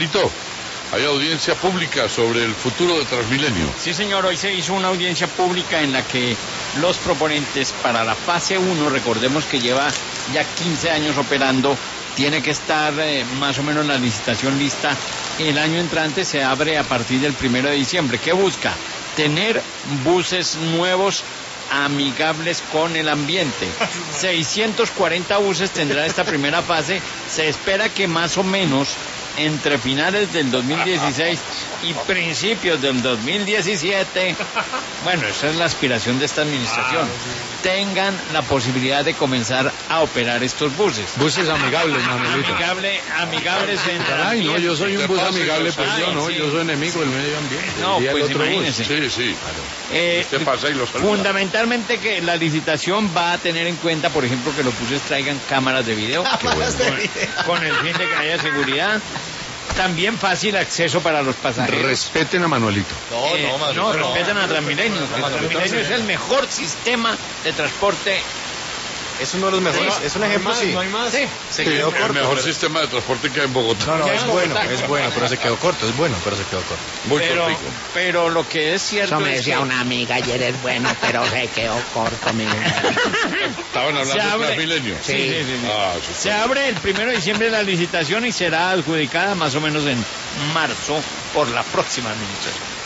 Prito, hay audiencia pública sobre el futuro de Transmilenio. Sí, señor, hoy se hizo una audiencia pública en la que los proponentes para la fase 1, recordemos que lleva ya 15 años operando, tiene que estar más o menos la licitación lista. El año entrante se abre a partir del 1 de diciembre. ¿Qué busca? Tener buses nuevos amigables con el ambiente. 640 buses tendrá esta primera fase. Se espera que más o menos entre finales del 2016 y principios del 2017, bueno, esa es la aspiración de esta administración, tengan la posibilidad de comenzar a operar estos buses. Buses amigables, Manuelito. Amigables entre el Ay, no, yo soy un bus amigable, pues Ay, yo no, sí. yo soy enemigo del medio ambiente. No, Y el pues otro bus. imagínese. Sí. Usted pasa y lo saluda. Fundamentalmente que la licitación va a tener en cuenta, por ejemplo, que los buses traigan cámaras de video, con el fin de que haya seguridad. También fácil acceso para los pasajeros. Respeten a Manuelito. No, respeten a Transmilenio. Transmilenio es el mejor sistema de transporte. Es uno de los mejores, Sí. es un ejemplo, sí. No hay más. Sí. Se quedó El corto. mejor pero- sistema de transporte que hay en Bogotá. No, Ya es en bueno, Bogotá. es bueno, pero se quedó corto, es bueno, pero se quedó corto. Muy pero, cortico. pero lo que es cierto Eso me es decía que una amiga ayer, es bueno, pero se quedó corto, mi vida. Estaban hablando de Transmilenio. Sí. Ah, eso Se está abre el 1 de diciembre la licitación y será adjudicada más o menos en marzo por la próxima administración.